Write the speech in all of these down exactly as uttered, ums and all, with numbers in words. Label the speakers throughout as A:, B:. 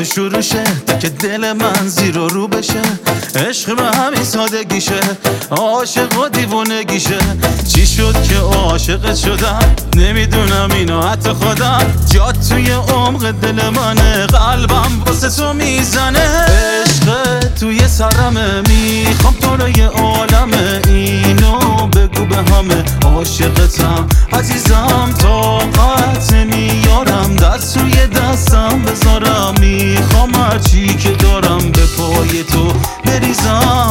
A: شروع شه تا که دل من زیر و رو بشه. عشق به همین سادگیشه، عاشق و دیوونگیشه. چی شد که عاشقت شدم نمیدونم اینو حتی خودم. جات توی عمق دل منه، قلبم واسه تو میزنه. عشق توی سرمه، میخوام تو رو یه عالمه. اینو بگو به همه، عاشقتم عزیزم. طاقت نمیارم دست توی دستم بذارم. میخوام هرچی که دارم به پای تو بریزم.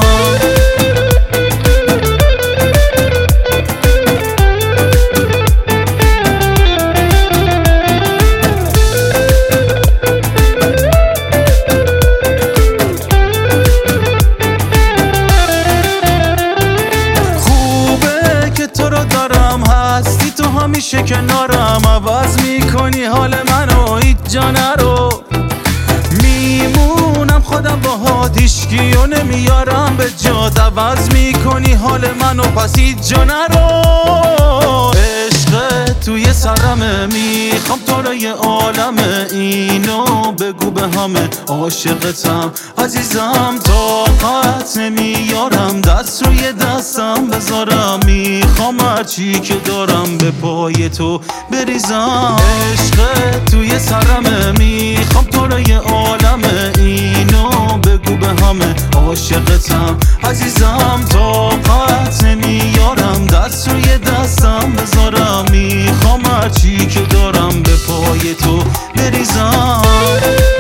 A: هستی تو همیشه کنارم، عوض میکنی حال منو هیچ جا نرو. میمونم خودم باهات، هیچکیو نمیارم به جات. عوض میکنی حال منو پس هیچ جا نرو. عشق توی سرمه، میخوام تو رو یه عالمه. اینو بگو به همه، عاشقتم عزیزم. طاقت نمیارم دست روی دستم بذارم. میخوام هرچی که دارم به پای تو بریزم. عشق توی سرمه، میخوام تو رو یه عالمه. اینو بگو به همه، عاشقتم عزیزم. طاقت نمیارم دست روی دستم بذارم. میخوام هرچی که دارم به پای تو بریزم.